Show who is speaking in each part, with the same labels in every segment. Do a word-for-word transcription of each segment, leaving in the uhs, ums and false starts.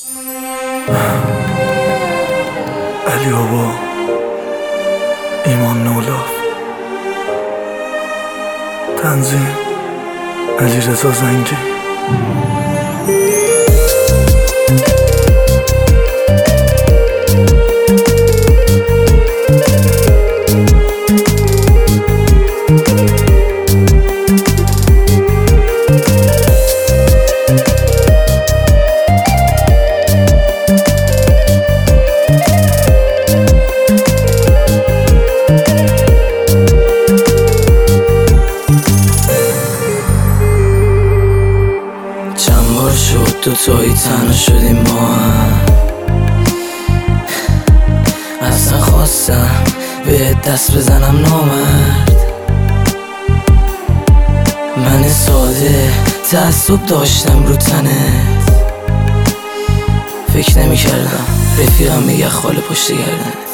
Speaker 1: علی بابا، ایمان نولاف، تنظیم علی رضا زنگی.
Speaker 2: تو توی تنها شدیم با هم، اصلا خواستم به دست بزنم نامرد. من ساده تعصب داشتم رو تنت، فکر نمی کردم رفیقم میگه خاله پشت گردنت.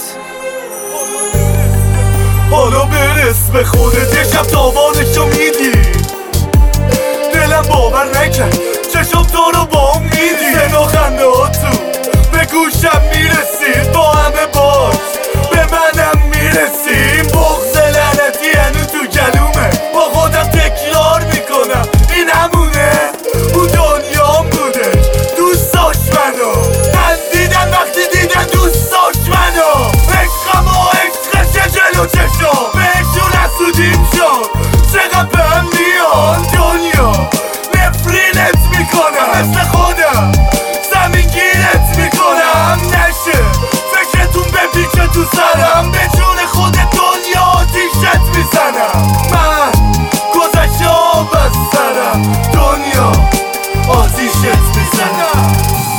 Speaker 3: حالا برس به خودت یه شب تاوانشو میدی، دلم باور نکرد چشم تو رو با هم میدی. صدا خنده ها تو به گوشم میرسید، با همه باش به منم میرسیم. بغض لعنتی هنو تو گلومه، با خودم تکرار میکنم این همونه. اون دنیام بودش دوستاش منو، خندیدن وقتی دیدن دوستاش منو. عشقم و عشقش جلو چشم بهشون حسودیم شد، چقدر به هم میان دنیا نفرینت میکنم. مثل خودم زمین گیرت میکنم، نشه فکرتون بپیچه تو سرم. به جون خود دنیا آتیشت میزنم، من گذشته آب از سرم، دنیا آتیشت میزنم.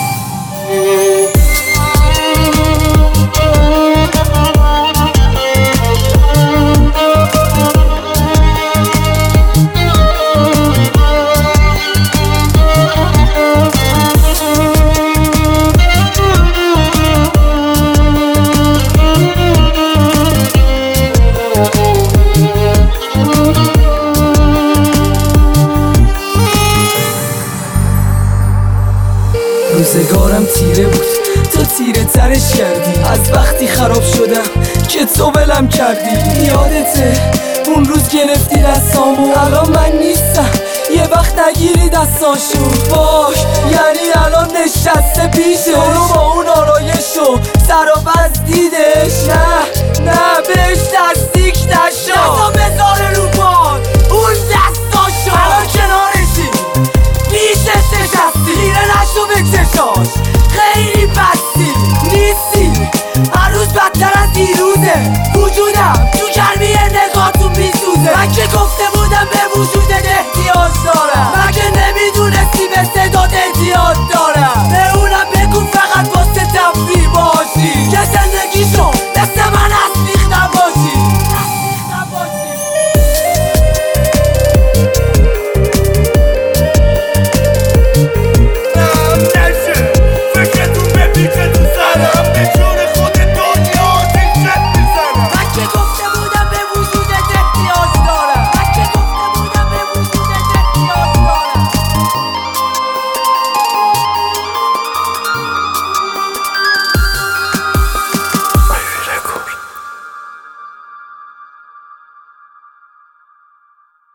Speaker 2: روزگارم تیره بود تا تیره ترش کردی، از وقتی خراب شدم که تو ولم کردی. یادته اون روز گرفتی دستامو، الان من نیستم یه وقت نگیری دستاشو. باش یعنی الان نشسته پیشه، رو با اون آرایشو سر و بز دیدش. نه نه بهش نزدیک نشو، دستا بذاره رو باد اون دستاشو. الان کنارشی پیشش نشستی، خیره نشو به چشاش، خیلی بدسی نیستی، هر روز بدتر از دیروزه.